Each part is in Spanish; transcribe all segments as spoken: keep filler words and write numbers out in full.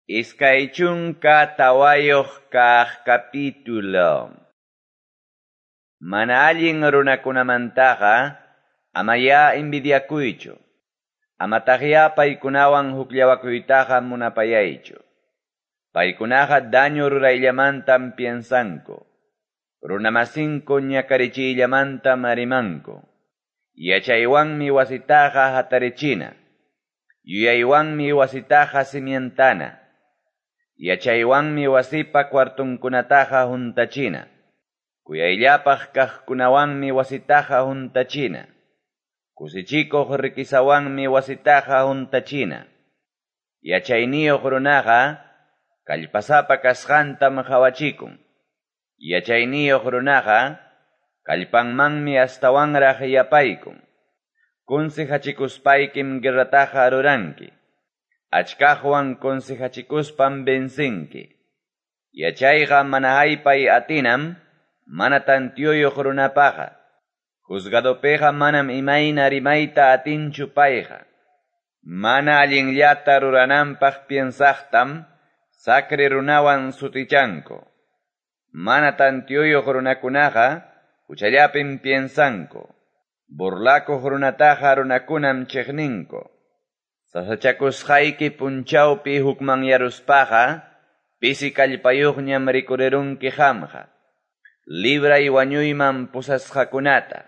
Iskaychunka tawayoq kaq capítulo. Mana allin runakunamantaqa amaya envidiakuychu. Amataqya paykunawan hukllawakuytaqa munapayaychu. Paykunaqa daño rurayllamantam piensanku. Runamasinko ñakarichiyllamantam arimanku. Yachaywanmi wasitaqa hatarichina. Yuyaywanmi wasitaqa simientana. Yachaywanmi wasipa kwartunkunataqa juntachina. Kuyayllapaq kaqkunawanmi wasitaqa juntachina. Kusichikuq rikisawanmi wasitaqa juntachina. Yachayniyuq runaqa kallpasapa kasqantam hawachikun. Yachayniyuq runaqa kallpanmanmi astawanraq yapaykun. Consejachicuspaykim guerrataqa ruranki. Achkaqwan consejachikuspam bensinki. Yachayqa mana haypay atinam, mana tantiyuyuq runapaqa. Juzgadopeqa manam imayna rimayta atinchu payqa. Mana allinllata rurananpaq piensaqtam, saqri runawan sutichanku. Mana tantiyuyuq runakunaqa, huchallapim piensanku. Burlakuq runataqa runakunam chiqninku. Sasachakusqayki punchawpi hukman yaruspaqa, pisi kallpayuqñam rikurirunki qamqa. Libray wañuyman pusasqakunata.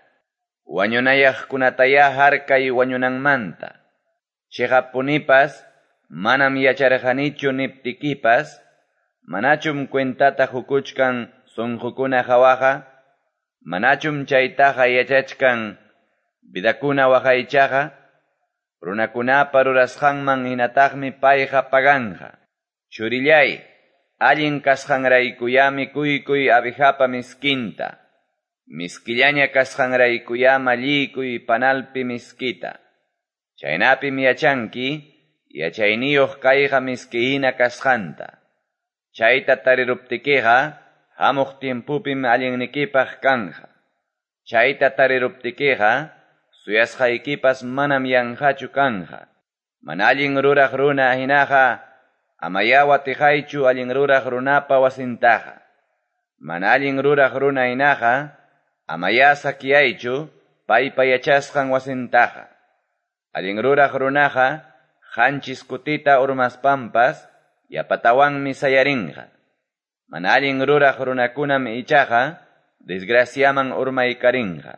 Wañunayaqkunataya harkay wañunanmanta. Chiqapunipas, manam yacharqanichu niptikipas, manachum cuentata hukuchkan sunqukuna hawaqa, manachum chaytaqa yachachkan bidakuna waqaychaqa, runakunapa rurasqanman hinataqmi payqa paganja. Churillay, allin kasqanraykuyami kuykuy abijapa miskinta. Miskillaña kasqanraykuya malliykuy panalpi miskita. Chaynapim yachanki, yachayniyuq kayqa miskihina kasqanta. Chayta tariruptikiqa, hamuq tiempupim allinnikipaq kanja. Chayta tariruptikiqa, suyasqaykipas manam yanqachu kanja. Mana allin ruraq runa hinaqa, amaya watijaychu allin ruraq runapa wasintaqa. Mana allin ruraq runa hinaqa, amaya sakiyaychu paypa yachasqan wasintaqa. Allin ruraq runaqa, qanchis kutita urmaspampas, yapatawanmi sayarinqa. Mana allin ruraq runakunam ichaqa, desgraciaman urmaykarinqa.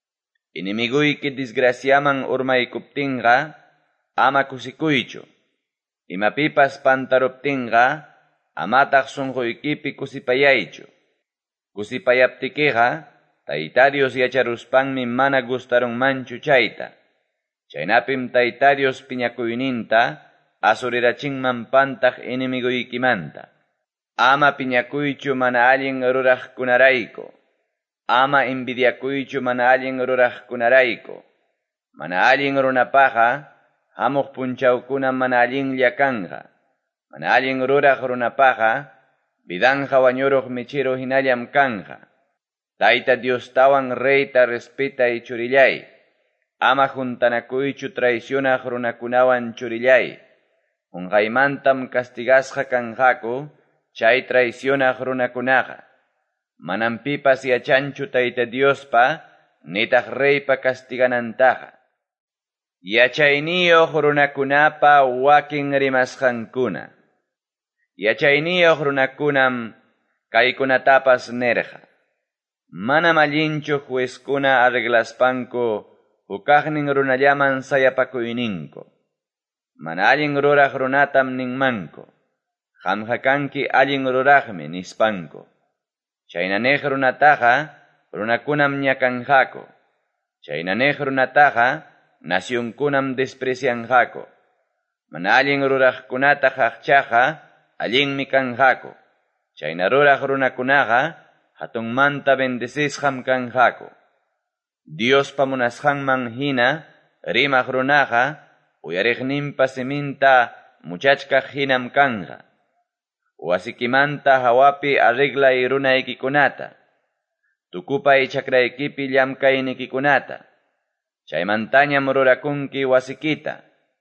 Inimiguyki desgraciaman urmaykuptinqa, ama kusikuychu. Imapipas pantaruptinqa, amataq sunquykipi kusipayaychu. Kusipayaptikiqa, Tayta Dios yacharuspanmi mana gustarunmanchu chayta. Chaynapim Tayta Dios piñakuyninta, asurirachinman pantaq inimiguykimanta. Ama piñakuychu mana allin ruraqkunarayku. Ama envidiakuychu mana allin ruraqkunarayku. Mana allin runapaqa, hamuq punchawkuna mana allinlla kanja. Mana allin ruraq runapaqa, vidanja wañuruq michiru hinallam kanja. Tayta Diostawan reyta respetay churillay. Ama juntanakuychu traicionaq runakunawan churillay. Unqaymantam castigasqa kanjaku, chay traicionaq runakunaqa. Manam pipas yachanchu Tayta Diospa, nitaq reypa castiganantaqa. Yachayniyuq runakunapa wakin rimasqankuna. Yachayniyuq runakunam kaykunatapas nerqa. Manam allinchu juezkuna arreglaspanku hukaqnin runallaman sayapakuyninku. Mana allin ruraq runatam ninmanku. Qamqa kanki allin ruraqmi nispanku. Chaynanej runataqa, runakunam ñakanjaku. Chaynanej runataqa, nasyunkunam desprecianjaku. Mana allin ruraqkunata haqchaqa, allinmi kanjaku. Chayna ruraq runakunaqa, hatunmanta bendecishqam kanjaku. Dios pamunasqanman hina, rimaq runaqa, uyariqninpa siminta muchachkaq hinam kanja. Wasikimanta hawapi arreglay runaykikunata. Tukupay chakraykipi llamkaynikikunata. Chaymantañam rurakunki wasikita.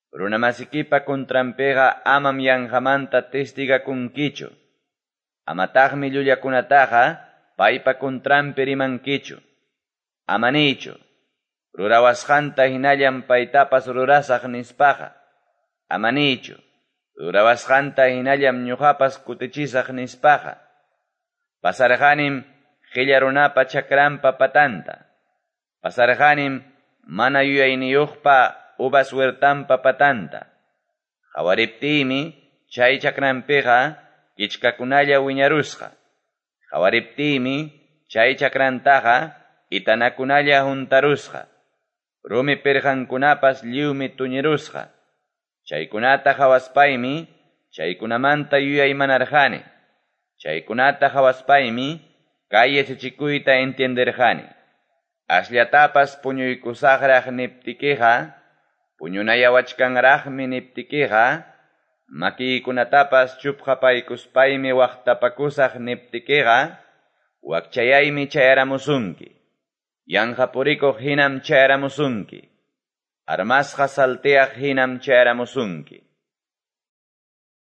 runamasikipa contrampega amam yanqamanta testigakunkichu. Amataqmi llullakunataqa paypa contrampi rimankichu. Amanichu, rurawasqanta hinallam paytapas rurasaq nispaqa. Amanichu, rurawasqanta hinallam ñuqapas kutichisaq nispaqa. Pasarqanim qilla runapa chakranpa patanta. Pasarqanim mana yuyayniyuqpa uvas huertanpa patanta. Qawariptiymi chay chakranpiqa kichkakunalla wiñarusqa. Qawariptiymi chay chakrantaqa itanakunalla juntarusqa. Rumi pirqankunapas lliwmi tuñirusqa. Chaykunata hawaspaymi chaykunamanta yuyaymanarqani. Chaykunata hawaspaymi kay yachachikuyta entenderqani. Asllatapas puñuykusaqraq niptikiqa, puñunayawachkanraqmi niptikiqa, makiykunatapas chupqapaykuspaymi waqtapakusaq niptikiqa, wakchayaymi chayaramusunki. Yanqapurikuq hinam chayaramusunki. Armasqa saltiyaq hinam chayaramusunki.